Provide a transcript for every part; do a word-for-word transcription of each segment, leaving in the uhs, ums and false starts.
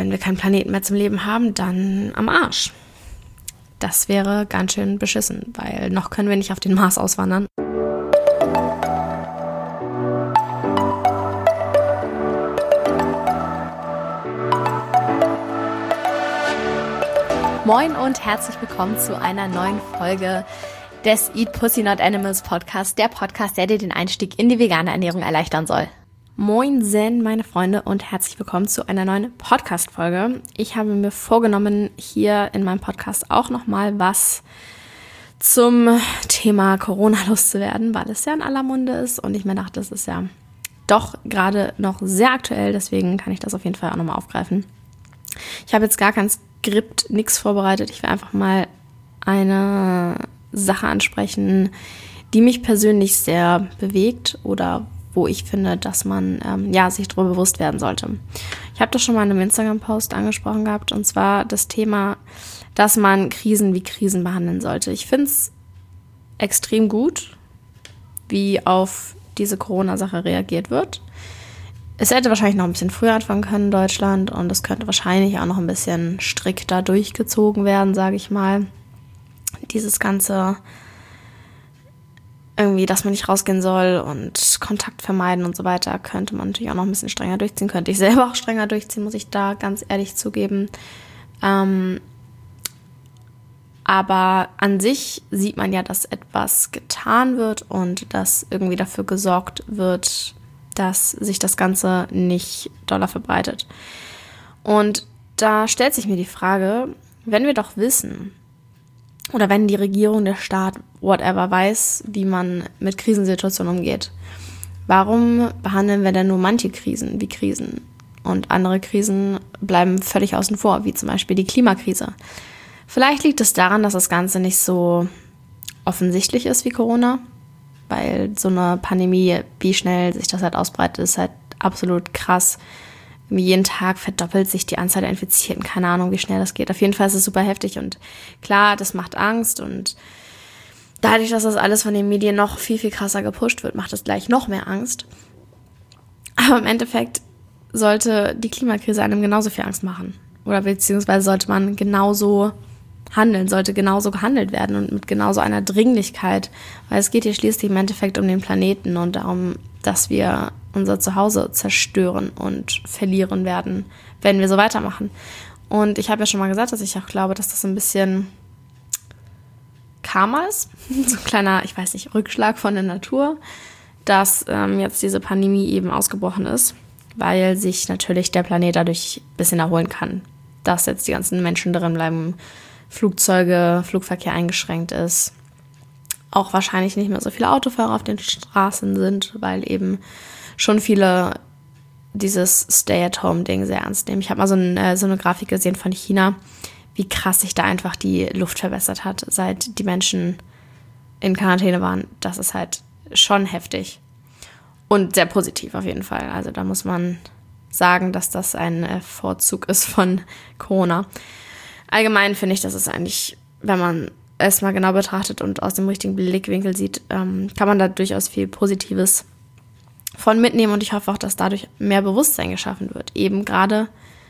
wenn wir keinen Planeten mehr zum Leben haben, dann am Arsch. Das wäre ganz schön beschissen, weil noch können wir nicht auf den Mars auswandern. Moin und herzlich willkommen zu einer neuen Folge des Eat Pussy Not Animals Podcast, der Podcast, der dir den Einstieg in die vegane Ernährung erleichtern soll. Moinsen, meine Freunde, und herzlich willkommen zu einer neuen Podcast-Folge. Ich habe mir vorgenommen, hier in meinem Podcast auch nochmal was zum Thema Corona loszuwerden, weil es ja in aller Munde ist und ich mir dachte, das ist ja doch gerade noch sehr aktuell, deswegen kann ich das auf jeden Fall auch nochmal aufgreifen. Ich habe jetzt gar kein Skript, nichts vorbereitet. Ich will einfach mal eine Sache ansprechen, die mich persönlich sehr bewegt oder wo ich finde, dass man ähm, ja, sich darüber bewusst werden sollte. Ich habe das schon mal in einem Instagram-Post angesprochen gehabt, und zwar das Thema, dass man Krisen wie Krisen behandeln sollte. Ich finde es extrem gut, wie auf diese Corona-Sache reagiert wird. Es hätte wahrscheinlich noch ein bisschen früher anfangen können in Deutschland und es könnte wahrscheinlich auch noch ein bisschen strikter durchgezogen werden, sage ich mal. Dieses ganze irgendwie, dass man nicht rausgehen soll und Kontakt vermeiden und so weiter, könnte man natürlich auch noch ein bisschen strenger durchziehen. Könnte ich selber auch strenger durchziehen, muss ich da ganz ehrlich zugeben. Ähm, aber an sich sieht man ja, dass etwas getan wird und dass irgendwie dafür gesorgt wird, dass sich das Ganze nicht doller verbreitet. Und da stellt sich mir die Frage, wenn wir doch wissen, oder wenn die Regierung, der Staat, whatever, weiß, wie man mit Krisensituationen umgeht, warum behandeln wir denn nur manche Krisen wie Krisen und andere Krisen bleiben völlig außen vor, wie zum Beispiel die Klimakrise? Vielleicht liegt es daran, dass das Ganze nicht so offensichtlich ist wie Corona, weil so eine Pandemie, wie schnell sich das halt ausbreitet, ist halt absolut krass. Jeden Tag verdoppelt sich die Anzahl der Infizierten. Keine Ahnung, wie schnell das geht. Auf jeden Fall ist es super heftig und klar, das macht Angst und dadurch, dass das alles von den Medien noch viel, viel krasser gepusht wird, macht es gleich noch mehr Angst. Aber im Endeffekt sollte die Klimakrise einem genauso viel Angst machen. Oder beziehungsweise sollte man genauso handeln, sollte genauso gehandelt werden und mit genauso einer Dringlichkeit, weil es geht hier schließlich im Endeffekt um den Planeten und darum, dass wir unser Zuhause zerstören und verlieren werden, wenn wir so weitermachen. Und ich habe ja schon mal gesagt, dass ich auch glaube, dass das ein bisschen Karma ist, so ein kleiner, ich weiß nicht, Rückschlag von der Natur, dass ähm, jetzt diese Pandemie eben ausgebrochen ist, weil sich natürlich der Planet dadurch ein bisschen erholen kann, dass jetzt die ganzen Menschen drin bleiben, Flugzeuge, Flugverkehr eingeschränkt ist, auch wahrscheinlich nicht mehr so viele Autofahrer auf den Straßen sind, weil eben schon viele dieses Stay-at-Home-Ding sehr ernst nehmen. Ich habe mal so, ein, so eine Grafik gesehen von China, wie krass sich da einfach die Luft verbessert hat, seit die Menschen in Quarantäne waren. Das ist halt schon heftig und sehr positiv auf jeden Fall. Also da muss man sagen, dass das ein Vorzug ist von Corona. Allgemein finde ich, dass es eigentlich, wenn man es mal genau betrachtet und aus dem richtigen Blickwinkel sieht, ähm, kann man da durchaus viel Positives von mitnehmen und ich hoffe auch, dass dadurch mehr Bewusstsein geschaffen wird. Eben gerade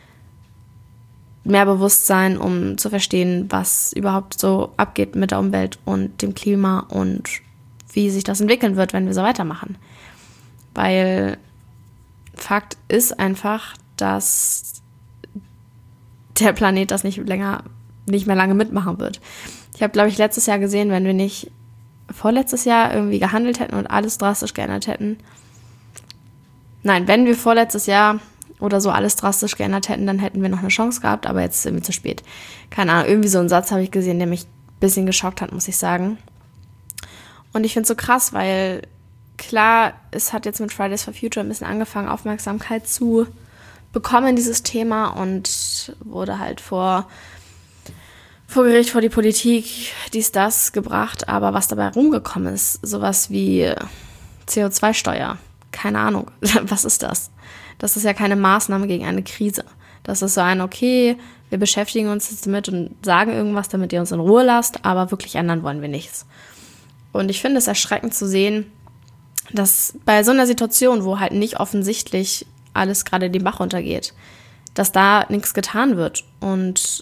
mehr Bewusstsein, um zu verstehen, was überhaupt so abgeht mit der Umwelt und dem Klima und wie sich das entwickeln wird, wenn wir so weitermachen. Weil Fakt ist einfach, dass der Planet das nicht länger, nicht mehr lange mitmachen wird. Ich habe, glaube ich, letztes Jahr gesehen, wenn wir nicht vorletztes Jahr irgendwie gehandelt hätten und alles drastisch geändert hätten. Nein, wenn wir vorletztes Jahr oder so alles drastisch geändert hätten, dann hätten wir noch eine Chance gehabt, aber jetzt sind wir zu spät. Keine Ahnung, irgendwie so einen Satz habe ich gesehen, der mich ein bisschen geschockt hat, muss ich sagen. Und ich finde es so krass, weil klar, es hat jetzt mit Fridays for Future ein bisschen angefangen, Aufmerksamkeit zu bekommen, dieses Thema, und wurde halt vor, vor Gericht, vor die Politik, dies, das gebracht. Aber was dabei rumgekommen ist, sowas wie C O zwei Steuer, keine Ahnung, was ist das? Das ist ja keine Maßnahme gegen eine Krise. Das ist so ein, okay, wir beschäftigen uns jetzt damit und sagen irgendwas, damit ihr uns in Ruhe lasst, aber wirklich ändern wollen wir nichts. Und ich finde es erschreckend zu sehen, dass bei so einer Situation, wo halt nicht offensichtlich alles gerade den Bach runtergeht, dass da nichts getan wird und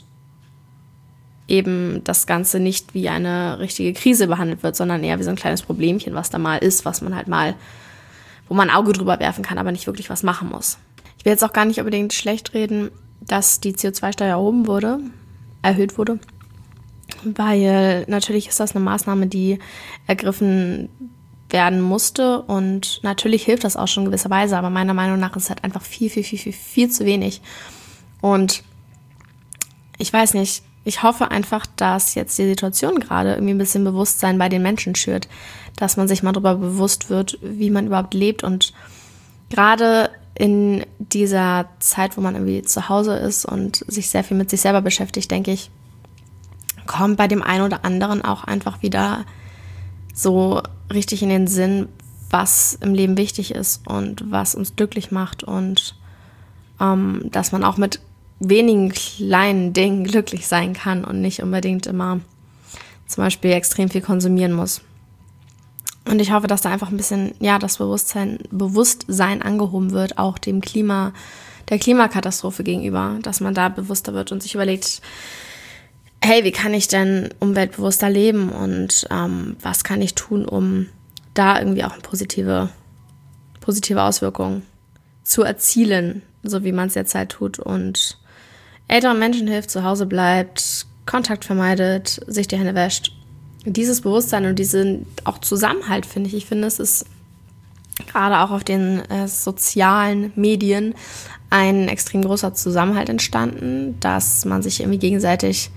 eben das Ganze nicht wie eine richtige Krise behandelt wird, sondern eher wie so ein kleines Problemchen, was da mal ist, was man halt mal, wo man ein Auge drüber werfen kann, aber nicht wirklich was machen muss. Ich will jetzt auch gar nicht unbedingt schlecht reden, dass die C O zwei Steuer erhoben wurde, erhöht wurde, weil natürlich ist das eine Maßnahme, die ergriffen werden musste und natürlich hilft das auch schon in gewisser Weise, aber meiner Meinung nach ist es halt einfach viel, viel, viel, viel, viel zu wenig. Und ich weiß nicht, ich hoffe einfach, dass jetzt die Situation gerade irgendwie ein bisschen Bewusstsein bei den Menschen schürt, dass man sich mal darüber bewusst wird, wie man überhaupt lebt. Und gerade in dieser Zeit, wo man irgendwie zu Hause ist und sich sehr viel mit sich selber beschäftigt, denke ich, kommt bei dem einen oder anderen auch einfach wieder so richtig in den Sinn, was im Leben wichtig ist und was uns glücklich macht und ähm, dass man auch mit wenigen kleinen Dingen glücklich sein kann und nicht unbedingt immer zum Beispiel extrem viel konsumieren muss. Und ich hoffe, dass da einfach ein bisschen, ja, das Bewusstsein, Bewusstsein angehoben wird, auch dem Klima, der Klimakatastrophe gegenüber, dass man da bewusster wird und sich überlegt, hey, wie kann ich denn umweltbewusster leben und ähm, was kann ich tun, um da irgendwie auch eine positive, positive Auswirkung zu erzielen, so wie man es jetzt halt tut und älteren Menschen hilft, zu Hause bleibt, Kontakt vermeidet, sich die Hände wäscht. Dieses Bewusstsein und diesen auch Zusammenhalt, finde ich. Ich finde, es ist gerade auch auf den äh, sozialen Medien ein extrem großer Zusammenhalt entstanden, dass man sich irgendwie gegenseitig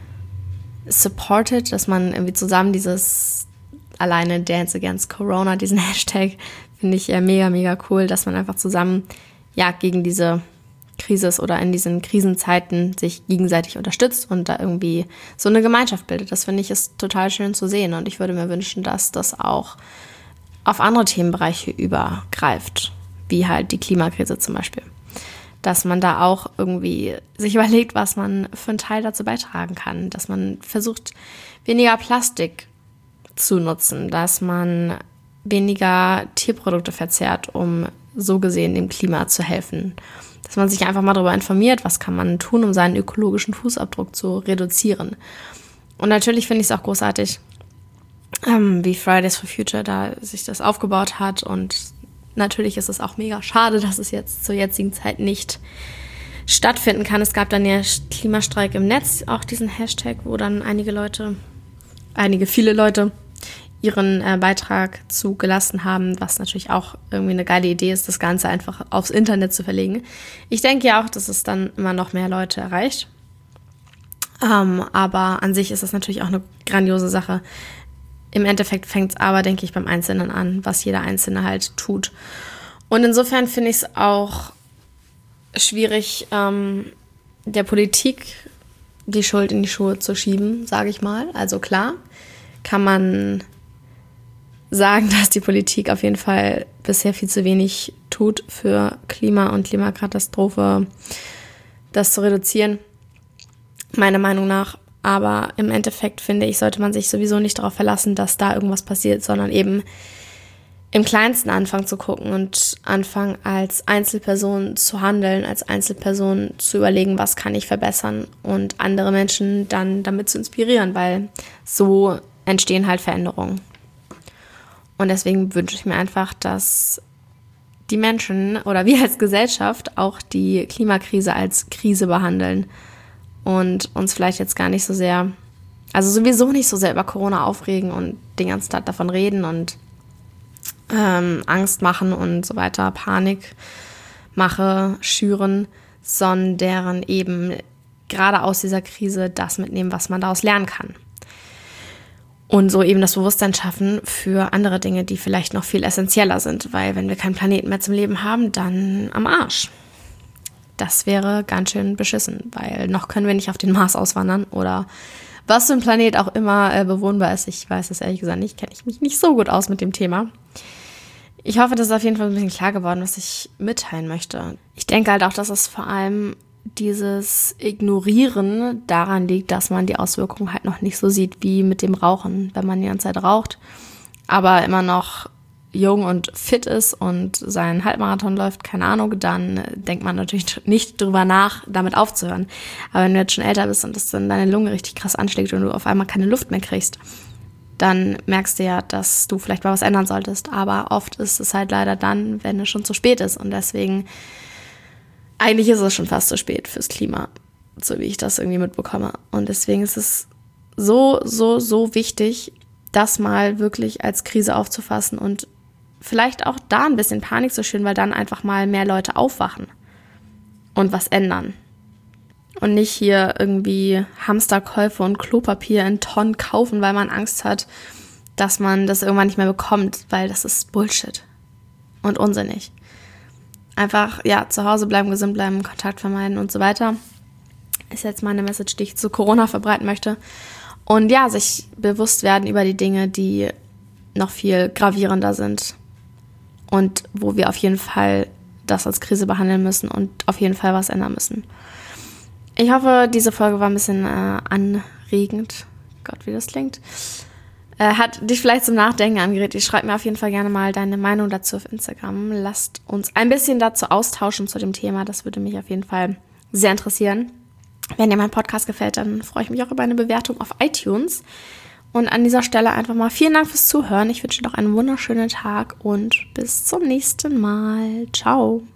supportet, dass man irgendwie zusammen dieses alleine Dance Against Corona, diesen Hashtag, finde ich ja mega, mega cool, dass man einfach zusammen ja gegen diese Krise ist oder in diesen Krisenzeiten sich gegenseitig unterstützt und da irgendwie so eine Gemeinschaft bildet. Das finde ich ist total schön zu sehen und ich würde mir wünschen, dass das auch auf andere Themenbereiche übergreift, wie halt die Klimakrise zum Beispiel. Dass man da auch irgendwie sich überlegt, was man für einen Teil dazu beitragen kann, dass man versucht, weniger Plastik zu nutzen, dass man weniger Tierprodukte verzehrt, um so gesehen dem Klima zu helfen. Dass man sich einfach mal darüber informiert, was kann man tun, um seinen ökologischen Fußabdruck zu reduzieren. Und natürlich finde ich es auch großartig, ähm, wie Fridays for Future da sich das aufgebaut hat. Und natürlich ist es auch mega schade, dass es jetzt zur jetzigen Zeit nicht stattfinden kann. Es gab dann ja Klimastreik im Netz, auch diesen Hashtag, wo dann einige Leute, einige viele Leute ihren äh, Beitrag zugelassen haben, was natürlich auch irgendwie eine geile Idee ist, das Ganze einfach aufs Internet zu verlegen. Ich denke ja auch, dass es dann immer noch mehr Leute erreicht. Ähm, aber an sich ist das natürlich auch eine grandiose Sache. Im Endeffekt fängt es aber, denke ich, beim Einzelnen an, was jeder Einzelne halt tut. Und insofern finde ich es auch schwierig, ähm, der Politik die Schuld in die Schuhe zu schieben, sage ich mal. Also klar, kann man sagen, dass die Politik auf jeden Fall bisher viel zu wenig tut für Klima und Klimakatastrophe, das zu reduzieren, meiner Meinung nach. Aber im Endeffekt, finde ich, sollte man sich sowieso nicht darauf verlassen, dass da irgendwas passiert, sondern eben im Kleinsten anfangen zu gucken und anfangen als Einzelperson zu handeln, als Einzelperson zu überlegen, was kann ich verbessern und andere Menschen dann damit zu inspirieren, weil so entstehen halt Veränderungen. Und deswegen wünsche ich mir einfach, dass die Menschen oder wir als Gesellschaft auch die Klimakrise als Krise behandeln und uns vielleicht jetzt gar nicht so sehr, also sowieso nicht so sehr über Corona aufregen und den ganzen Tag davon reden und ähm, Angst machen und so weiter, Panik mache, schüren, sondern eben gerade aus dieser Krise das mitnehmen, was man daraus lernen kann. Und so eben das Bewusstsein schaffen für andere Dinge, die vielleicht noch viel essentieller sind. Weil wenn wir keinen Planeten mehr zum Leben haben, dann am Arsch. Das wäre ganz schön beschissen, weil noch können wir nicht auf den Mars auswandern oder was für ein Planet auch immer äh, bewohnbar ist. Ich weiß es ehrlich gesagt nicht, kenne ich mich nicht so gut aus mit dem Thema. Ich hoffe, das ist auf jeden Fall ein bisschen klar geworden, was ich mitteilen möchte. Ich denke halt auch, dass es vor allem dieses Ignorieren daran liegt, dass man die Auswirkungen halt noch nicht so sieht wie mit dem Rauchen. Wenn man die ganze Zeit raucht, aber immer noch jung und fit ist und seinen Halbmarathon läuft, keine Ahnung, dann denkt man natürlich nicht drüber nach, damit aufzuhören. Aber wenn du jetzt schon älter bist und das dann deine Lunge richtig krass anschlägt und du auf einmal keine Luft mehr kriegst, dann merkst du ja, dass du vielleicht mal was ändern solltest. Aber oft ist es halt leider dann, wenn es schon zu spät ist. Und deswegen, eigentlich ist es schon fast zu spät fürs Klima, so wie ich das irgendwie mitbekomme. Und deswegen ist es so, so, so wichtig, das mal wirklich als Krise aufzufassen und vielleicht auch da ein bisschen Panik zu schüren, weil dann einfach mal mehr Leute aufwachen und was ändern. Und nicht hier irgendwie Hamsterkäufe und Klopapier in Tonnen kaufen, weil man Angst hat, dass man das irgendwann nicht mehr bekommt, weil das ist Bullshit und unsinnig. Einfach, ja, zu Hause bleiben, gesund bleiben, Kontakt vermeiden und so weiter. Ist jetzt meine Message, die ich zu Corona verbreiten möchte. Und ja, sich bewusst werden über die Dinge, die noch viel gravierender sind und wo wir auf jeden Fall das als Krise behandeln müssen und auf jeden Fall was ändern müssen. Ich hoffe, diese Folge war ein bisschen äh, anregend. Gott, wie das klingt. Äh, hat dich vielleicht zum Nachdenken angeregt. Ich schreibe mir auf jeden Fall gerne mal deine Meinung dazu auf Instagram. Lasst uns ein bisschen dazu austauschen zu dem Thema. Das würde mich auf jeden Fall sehr interessieren. Wenn dir mein Podcast gefällt, dann freue ich mich auch über eine Bewertung auf iTunes. Und an dieser Stelle einfach mal vielen Dank fürs Zuhören. Ich wünsche dir noch einen wunderschönen Tag und bis zum nächsten Mal. Ciao.